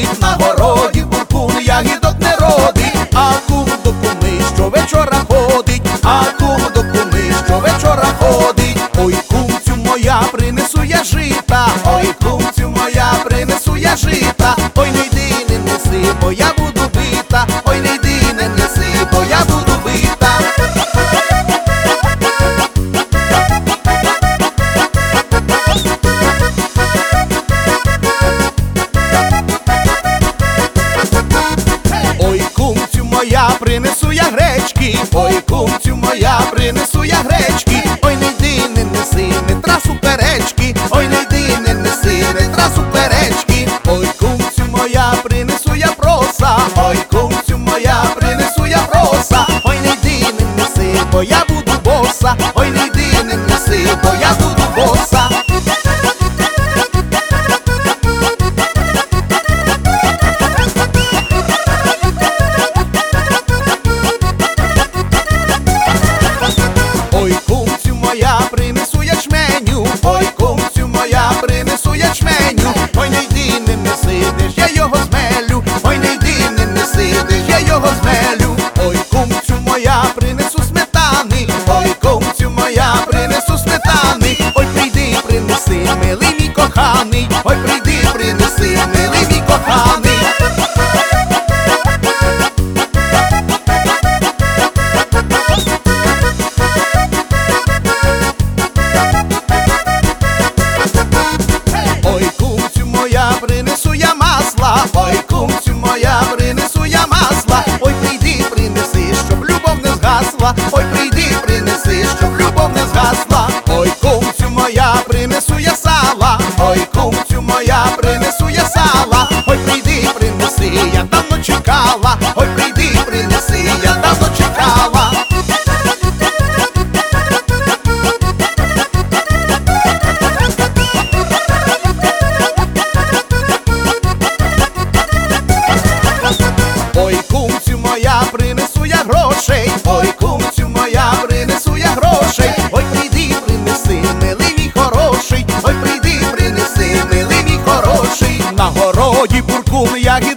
родить, на городі буркун ягідок не родить. А кум до куми щовечора ходить, а кум до куми щовечора ходить. Ой, кумцю моя, принесу я жита, ой, кумцю моя, принесу я жита. Ой, не йди, не неси, бо я буду бита, ой, не йди, не неси, бо я буду бита. Ой, кумцю моя, принесу я гречки, ой, кумцю моя, принесу я гречки. Ой, не йди, не неси, не трас уперечки, ой, не йди, не неси, не трас уперечки. Ой, кумцю моя, принесу я проса, ой, кумцю моя, принесу я проса. Ой, не йди, не неси, бо я буду боса, ой, не йди, не неси, бо я буду боса. Ой, кумцю моя, принесу ячменю, ой, кумцю моя, принесу ячменю. Ой, не йди, не неси, де ж я його змелю, ой, не йди, не неси, де ж я його змелю. Ой, кумцю моя, принесу сметани, ой, кумцю моя, принесу сметани. Ой, прийди, принеси, милий мій коханий, ой, прийди, принеси, милий мій коханий. Ой, кумцю моя, принесу я масла, ой, кумцю моя, принесу я масла. Ой, прийди, принеси, щоб любов не згасла, ой, прийди, принеси, щоб любов не згасла. Ой, кумцю моя, принесу я сала, ой, кумцю моя, принесу я сала. Ой, прийди, принеси, я давно чекала, ой, прийди, принеси, я давно чекала. Ой, кумцю моя, принесу я грошей, ой, кумцю моя, принесу я грошей. Ой, прийди, принеси, милий мій хороший, ой, прийди, принеси, милий мій хороший. На городі буркун ягід